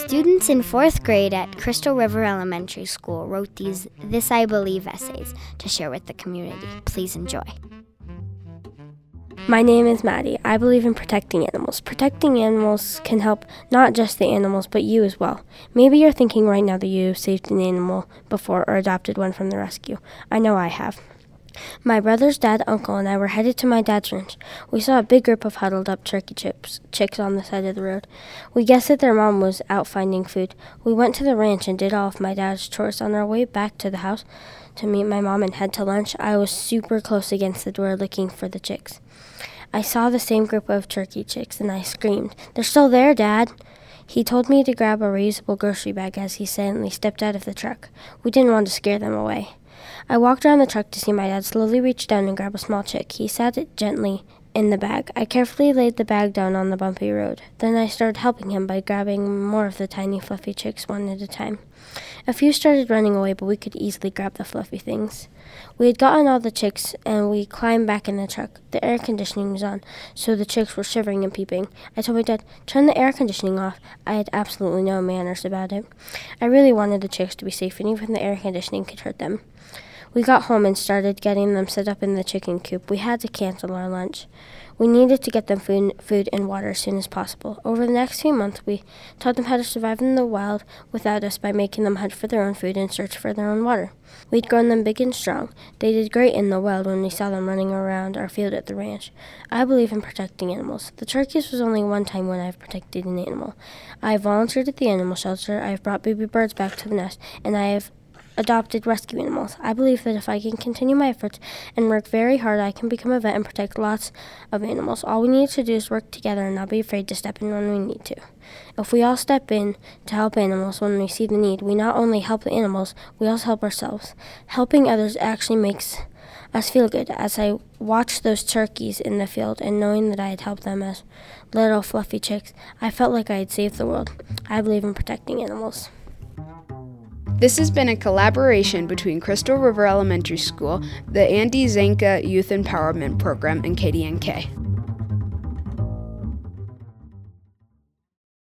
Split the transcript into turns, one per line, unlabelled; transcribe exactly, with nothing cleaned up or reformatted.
Students in fourth grade at Crystal River Elementary School wrote these This I Believe essays to share with the community. Please enjoy.
My name is Maddie. I believe in protecting animals. Protecting animals can help not just the animals, but you as well. Maybe you're thinking right now that you saved an animal before or adopted one from the rescue. I know I have. My brother's dad, uncle, and I were headed to my dad's ranch. We saw a big group of huddled up turkey chips, chicks on the side of the road. We guessed that their mom was out finding food. We went to the ranch and did all of my dad's chores. On our way back to the house to meet my mom and head to lunch, I was super close against the door looking for the chicks. I saw the same group of turkey chicks and I screamed, "They're still there, Dad!" He told me to grab a reusable grocery bag as he silently stepped out of the truck. We didn't want to scare them away. I walked around the truck to see my dad slowly reach down and grab a small chick. He sat it gently in the bag. I carefully laid the bag down on the bumpy road. Then I started helping him by grabbing more of the tiny fluffy chicks one at a time. A few started running away, but we could easily grab the fluffy things. We had gotten all the chicks, and we climbed back in the truck. The air conditioning was on, so the chicks were shivering and peeping. I told my dad, "Turn the air conditioning off." I had absolutely no manners about it. I really wanted the chicks to be safe, and even the air conditioning could hurt them. We got home and started getting them set up in the chicken coop. We had to cancel our lunch. We needed to get them food, food and water as soon as possible. Over the next few months, we taught them how to survive in the wild without us by making them hunt for their own food and search for their own water. We'd grown them big and strong. They did great in the wild when we saw them running around our field at the ranch. I believe in protecting animals. The turkeys was only one time when I've protected an animal. I have volunteered at the animal shelter, I have brought baby birds back to the nest, and I have adopted rescue animals. I believe that if I can continue my efforts and work very hard, I can become a vet and protect lots of animals. All we need to do is work together and not be afraid to step in when we need to. If we all step in to help animals when we see the need, we not only help the animals, we also help ourselves. Helping others actually makes us feel good. As I watched those turkeys in the field and knowing that I had helped them as little fluffy chicks, I felt like I had saved the world. I believe in protecting animals.
This has been a collaboration between Crystal River Elementary School, the Andy Zanka Youth Empowerment Program, and K D N K.